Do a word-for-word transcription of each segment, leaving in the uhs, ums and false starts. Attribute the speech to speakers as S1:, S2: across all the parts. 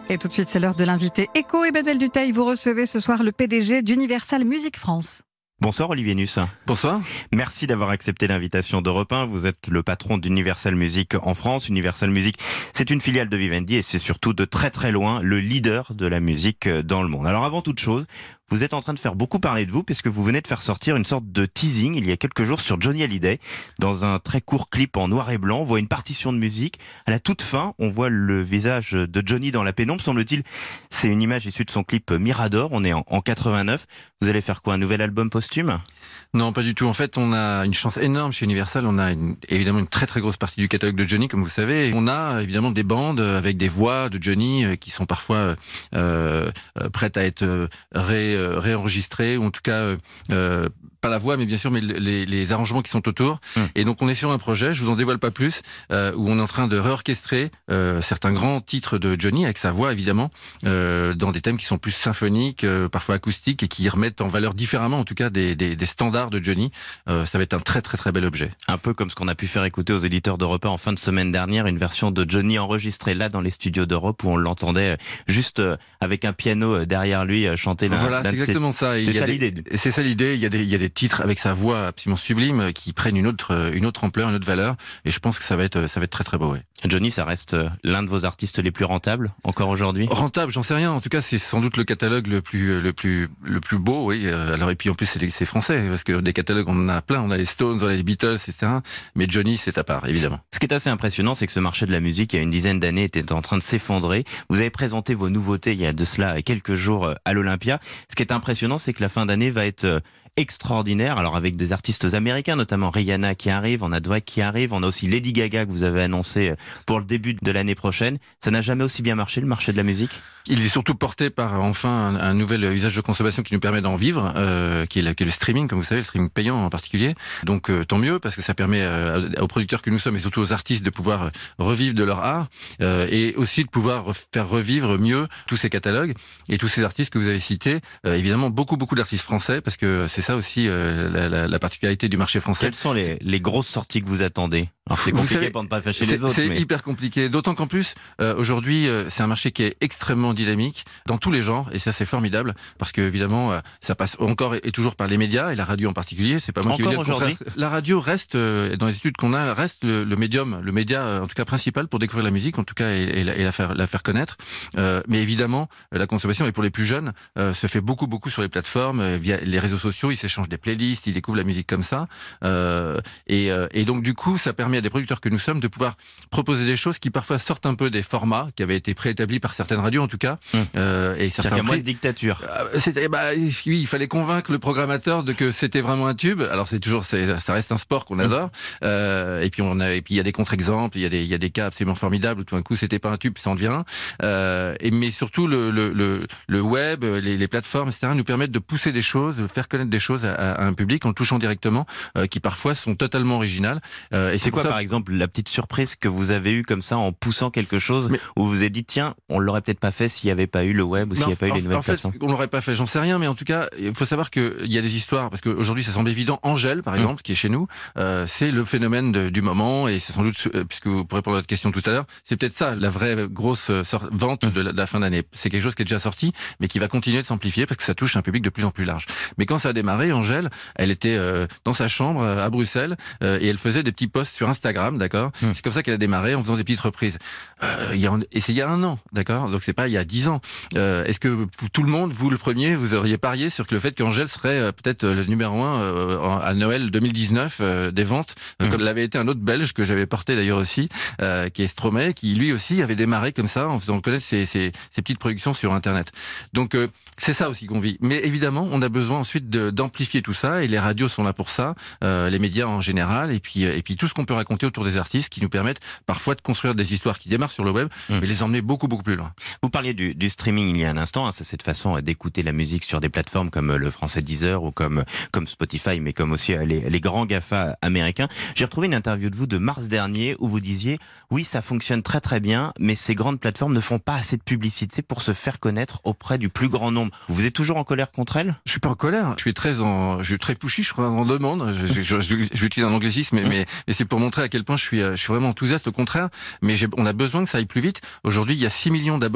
S1: Et tout de suite, c'est l'heure de l'invité écho. Emmanuel Dutheil, vous recevez ce soir le P D G d'Universal Music France.
S2: Bonsoir Olivier Nuss.
S3: Bonsoir.
S2: Merci d'avoir accepté l'invitation d'Europe un. Vous êtes le patron d'Universal Music en France. Universal Music, c'est une filiale de Vivendi et c'est surtout de très très loin le leader de la musique dans le monde. Alors avant toute chose, vous êtes en train de faire beaucoup parler de vous puisque vous venez de faire sortir une sorte de teasing il y a quelques jours sur Johnny Hallyday. Dans un très court clip en noir et blanc, on voit une partition de musique. À la toute fin, on voit le visage de Johnny dans la pénombre, semble-t-il. C'est une image issue de son clip Mirador. On est en, en quatre-vingt-neuf. Vous allez faire quoi, un nouvel album posthume ?
S3: Non, pas du tout. En fait, on a une chance énorme chez Universal. On a une, évidemment une très très grosse partie du catalogue de Johnny, comme vous savez. On a évidemment des bandes avec des voix de Johnny qui sont parfois euh, prêtes à être ré, réenregistrées, ou en tout cas euh, pas la voix, mais bien sûr, mais les, les arrangements qui sont autour. Mmh. Et donc, on est sur un projet. Je vous en dévoile pas plus, euh, où on est en train de réorchestrer euh, certains grands titres de Johnny avec sa voix, évidemment, euh, dans des thèmes qui sont plus symphoniques, euh, parfois acoustiques, et qui remettent en valeur différemment, en tout cas, des, des, des standards de Johnny. Euh, ça va être un très très très bel objet.
S2: Un peu comme ce qu'on a pu faire écouter aux éditeurs d'Europe un en fin de semaine dernière, une version de Johnny enregistrée là dans les studios d'Europe où on l'entendait juste avec un piano derrière lui chanter.
S3: Voilà, c'est exactement ça.
S2: C'est ça l'idée.
S3: C'est ça l'idée. Il y a des il y a des titres avec sa voix absolument sublime qui prennent une autre une autre ampleur, une autre valeur, et je pense que ça va être ça va être très très beau. Ouais.
S2: Johnny, ça reste l'un de vos artistes les plus rentables encore aujourd'hui.
S3: Rentable, j'en sais rien. En tout cas, c'est sans doute le catalogue le plus le plus le plus beau. Oui. Alors et puis en plus c'est c'est français parce que des catalogues on en a plein. On a les Stones, on a les Beatles, et cetera. Mais Johnny, c'est à part, évidemment.
S2: Ce qui est assez impressionnant, c'est que ce marché de la musique, il y a une dizaine d'années, était en train de s'effondrer. Vous avez présenté vos nouveautés il y a de cela quelques jours à l'Olympia. Ce qui est impressionnant, c'est que la fin d'année va être extraordinaire. Alors avec des artistes américains, notamment Rihanna qui arrive, on a Drake qui arrive, on a aussi Lady Gaga que vous avez annoncé pour le début de l'année prochaine. Ça n'a jamais aussi bien marché, le marché de la musique ?
S3: Il est surtout porté par enfin un, un nouvel usage de consommation qui nous permet d'en vivre, euh, qui, est la, qui est le streaming, comme vous savez, le streaming payant en particulier. Donc euh, tant mieux, parce que ça permet euh, aux producteurs que nous sommes et surtout aux artistes de pouvoir revivre de leur art, euh, et aussi de pouvoir faire revivre mieux tous ces catalogues et tous ces artistes que vous avez cités. Euh, évidemment, beaucoup beaucoup d'artistes français, parce que c'est ça aussi euh, la, la, la particularité du marché français.
S2: Quelles sont les, les grosses sorties que vous attendez ? Alors c'est compliqué savez, pour ne pas fâcher les autres.
S3: C'est
S2: mais...
S3: hyper compliqué, d'autant qu'en plus, euh, aujourd'hui, euh, c'est un marché qui est extrêmement dynamique dans tous les genres, et ça c'est formidable, parce que évidemment, euh, ça passe encore et toujours par les médias, et la radio en particulier. C'est pas moi
S2: encore
S3: qui veux dire
S2: aujourd'hui.
S3: La radio reste, euh, dans les études qu'on a, reste le, le médium, le média euh, en tout cas principal pour découvrir la musique, en tout cas, et, et, la, et la, faire, la faire connaître. Euh, mais évidemment, la consommation, et pour les plus jeunes, euh, se fait beaucoup beaucoup sur les plateformes, euh, via les réseaux sociaux. Ils s'échangent des playlists, ils découvrent la musique comme ça, euh, et, euh, et donc du coup, ça permet à des producteurs que nous sommes de pouvoir proposer des choses qui parfois sortent un peu des formats qui avaient été préétablis par certaines radios en tout cas.
S2: Mmh.
S3: Euh, et certains
S2: prix... moins de dictature.
S3: Euh, c'était, bah, oui, il fallait convaincre le programmateur de que c'était vraiment un tube. Alors c'est toujours, c'est, ça reste un sport qu'on adore. Mmh. Euh, et puis on a, et puis il y a des contre-exemples, il y a des, il y a des cas absolument formidables où tout d'un coup c'était pas un tube, ça en devient. Euh, et mais surtout le, le, le, le web, les, les plateformes, et cetera nous permettent de pousser des choses, de faire connaître des choses à, à un public en le touchant directement, euh, qui parfois sont totalement originales.
S2: Euh, et c'est, c'est quoi ça... par exemple la petite surprise que vous avez eue comme ça en poussant quelque chose mais... où vous vous êtes dit tiens, on l'aurait peut-être pas fait s'il y avait pas eu le web ou s'il n'y avait pas eu les nouvelles
S3: en fait,
S2: plateformes.
S3: On l'aurait pas fait, j'en sais rien, mais en tout cas, il faut savoir qu'il y a des histoires, parce qu'aujourd'hui ça semble évident. Angèle, par exemple, mmh. qui est chez nous, euh, c'est le phénomène de, du moment, et c'est sans doute, euh, puisque vous pourrez répondre à votre question tout à l'heure, c'est peut-être ça la vraie grosse euh, vente mmh. de, la, de la fin d'année. C'est quelque chose qui est déjà sorti, mais qui va continuer de s'amplifier parce que ça touche un public de plus en plus large. Mais quand ça a démarré, Angèle, elle était euh, dans sa chambre euh, à Bruxelles, euh, et elle faisait des petits posts sur Instagram, d'accord. Mmh. C'est comme ça qu'elle a démarré en faisant des petites reprises. Euh, il y a, et c'est il y a un an, d'accord. Donc c'est pas il y a dix ans. Euh, est-ce que vous, tout le monde, vous le premier, vous auriez parié sur que le fait qu'Angèle serait euh, peut-être le numéro un euh, à Noël deux mille dix-neuf euh, des ventes, euh, mmh. comme l'avait été un autre Belge que j'avais porté d'ailleurs aussi, euh, qui est Stromae, qui lui aussi avait démarré comme ça en faisant connaître ses, ses, ses petites productions sur Internet. Donc euh, c'est ça aussi qu'on vit. Mais évidemment, on a besoin ensuite de, d'amplifier tout ça, et les radios sont là pour ça, euh, les médias en général, et puis et puis tout ce qu'on peut raconter autour des artistes qui nous permettent parfois de construire des histoires qui démarrent sur le web, mmh. mais les emmener beaucoup beaucoup plus loin.
S2: Vous parliez du, du streaming il y a un instant, hein, c'est cette façon d'écouter la musique sur des plateformes comme le français Deezer ou comme comme Spotify, mais comme aussi les, les grands GAFA américains. J'ai retrouvé une interview de vous de mars dernier où vous disiez oui, ça fonctionne très très bien, mais ces grandes plateformes ne font pas assez de publicité pour se faire connaître auprès du plus grand nombre. Vous êtes toujours en colère contre elles ?
S3: Je suis pas en colère, je suis très en, je suis très pushy, je crois en demande. Je, je, je, je, je vais utiliser un anglicisme, mais, mais, mais c'est pour montrer à quel point je suis, je suis vraiment enthousiaste. Au contraire, mais j'ai, on a besoin que ça aille plus vite. Aujourd'hui, il y a six millions d'abonnés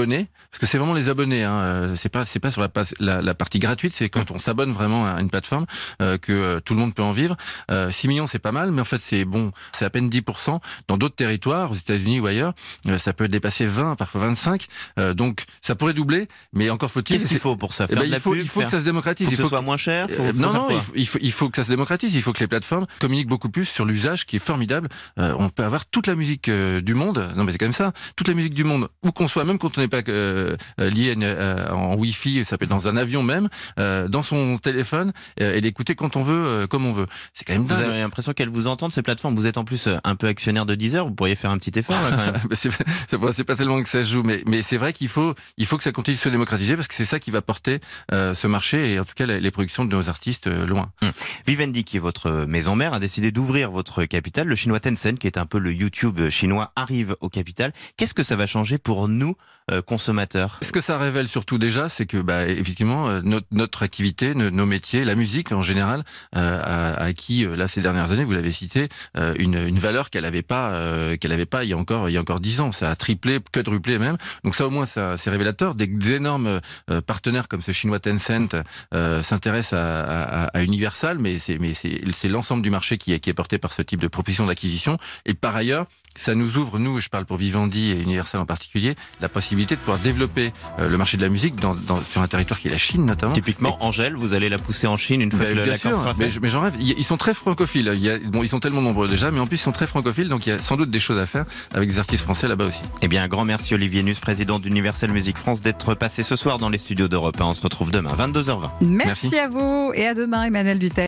S3: abonnés, parce que c'est vraiment les abonnés. Hein, euh, c'est pas c'est pas sur la, la, la partie gratuite, c'est quand on s'abonne vraiment à une plateforme euh, que euh, tout le monde peut en vivre. Euh, six millions, c'est pas mal, mais en fait c'est bon, c'est à peine dix pour cent. Dans d'autres territoires, aux États-Unis ou ailleurs, euh, ça peut dépasser vingt, parfois vingt-cinq. Euh, donc ça pourrait doubler, mais encore faut-il.
S2: Qu'est-ce qu'il faut pour ça? Faire
S3: eh ben,
S2: de la
S3: il faut,
S2: pub,
S3: il faut
S2: faire...
S3: que ça se démocratise.
S2: Faut que
S3: il faut
S2: ce soit moins cher. Faut,
S3: euh,
S2: faut
S3: non,
S2: faire
S3: non,
S2: quoi
S3: il faut, il, faut, il faut que ça se démocratise. Il faut que les plateformes communiquent beaucoup plus sur l'usage, qui est formidable. Euh, on peut avoir toute la musique euh, du monde. Non, mais c'est quand même ça. Toute la musique du monde, où qu'on soit, même quand on n'est pas euh, lié à une, euh, en Wi-Fi, ça peut être dans un avion même, euh, dans son téléphone, euh, et l'écouter quand on veut, euh, comme on veut. C'est quand même dingue.
S2: Vous avez l'impression qu'elles vous entendent, ces plateformes. Vous êtes en plus un peu actionnaire de Deezer. Vous pourriez faire un petit effort là, quand même.
S3: c'est, c'est, c'est pas tellement que ça se joue, mais, mais c'est vrai qu'il faut, il faut que ça continue de se démocratiser, parce que c'est ça qui va porter euh, ce marché, et en tout cas les, les productions de nos artistes euh, loin.
S2: Hum. Vivendi, qui est votre maison mère, a décidé d'ouvrir votre capitale. Le chinois Tencent, qui est un peu le YouTube chinois, arrive au capital. Qu'est-ce que ça va changer pour nous, euh, consommateurs?
S3: Ce que ça révèle surtout déjà, c'est que bah, effectivement euh, notre, notre activité, nos, nos métiers, la musique en général, euh, a, a acquis euh, là ces dernières années, vous l'avez cité, euh, une, une valeur qu'elle n'avait pas, euh, qu'elle avait pas il y a encore il y a encore dix ans. Ça a triplé, quadruplé même. Donc ça au moins ça c'est révélateur. Des, des énormes euh, partenaires comme ce chinois Tencent euh, s'intéressent à, à, à Universal, mais c'est mais c'est, c'est l'ensemble du marché qui est, qui est porté par ce type de proposition d'acquisition. Et par ailleurs, ça nous ouvre, nous, je parle pour Vivendi et Universal en particulier, la possibilité de pouvoir développer euh, le marché de la musique dans, dans, sur un territoire qui est la Chine notamment.
S2: Typiquement, et... Angèle, vous allez la pousser en Chine une fois
S3: bah,
S2: que l'accord sera fait.
S3: Mais, mais j'en rêve. Ils sont très francophiles. Il y a, bon, ils sont tellement nombreux déjà, mais en plus ils sont très francophiles, donc il y a sans doute des choses à faire avec des artistes français là-bas aussi.
S2: Eh bien, un grand merci Olivier Nuss, président d'Universal Music France, d'être passé ce soir dans les studios d'Europe un. On se retrouve demain, vingt-deux heures vingt.
S1: Merci, merci à vous et à demain, Emmanuel Dutheil.